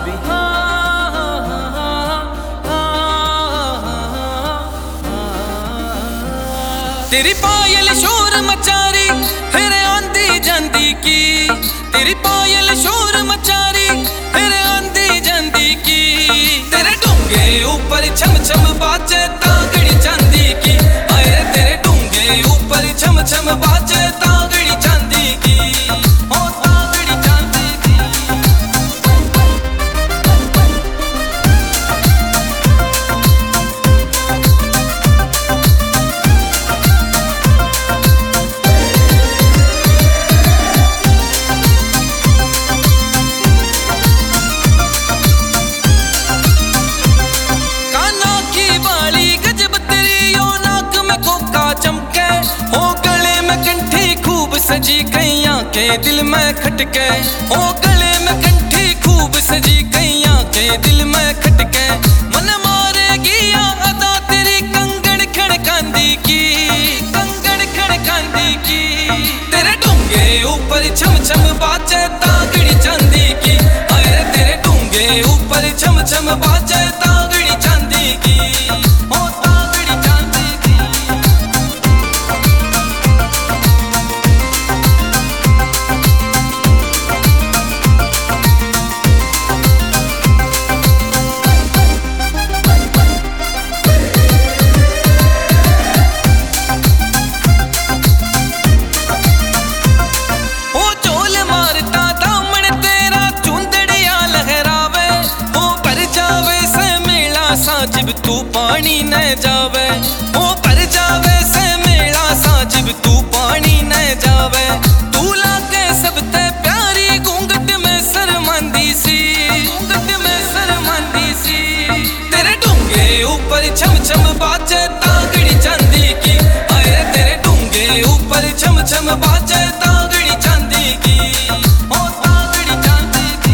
baby. तेरी पायल शोर मचारी फिर आंधी जांदी की, तेरी पायल शोर मचारी फिर आंधी जांदी की। तेरे डूंगे ऊपर छम छम बाजे तागड़ी चांदी की, आए तेरे डूंगे ऊपर छम छम बाजे तागड़ी चांदी की, ओ तागड़ी चांदी की। सजी कैया के दिल में खटके, ओ गले में कंठी खूब सजी कैया के दिल में खटके। मन मारेगी या अदा तेरी कंगन खड़कांदी की, कंगन खड़कांदी की। तेरे डूंगे ऊपर छम छम बाजे तागड़ी चांदी की, अरे तेरे डूंगे ऊपर छम छम बाजे तागड़ी चांदी की, ओ तागड़ी चांदी की। साजिब तू पानी न जावे, ओ पर जावे से मेरा साजिब तू पानी न जावे। तू लागे सबते प्यारी घूंघट में शर्मांदी सी, घूंघट में शर्मांदी सी। तेरे डूंगे ऊपर छम छम बाजे तागड़ी चांदी की, आए तेरे डूंगे ऊपर छम छम बाजे तागड़ी चांदी की, ओ तागड़ी चांदी की।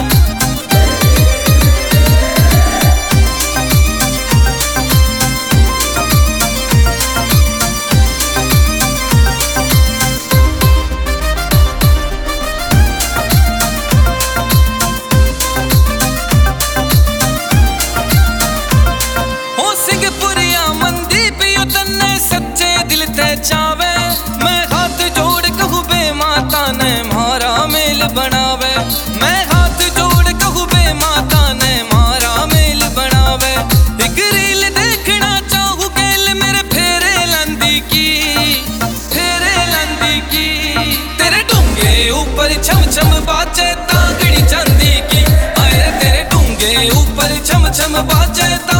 चावे मैं हाथ जोड़ कहूँ बे माता ने मारा मेल बनावे, मैं हाथ जोड़ कहूँ बे माता ने मारा मेल बनावे। एक रील देखना चाहूँ गेल मेरे फेरे लंदी की, फेरे लंदी की। तेरे डूंगे ऊपर छम छम बाजे तागड़ी चांदी की, आए तेरे डूंगे ऊपर छम छम बाजे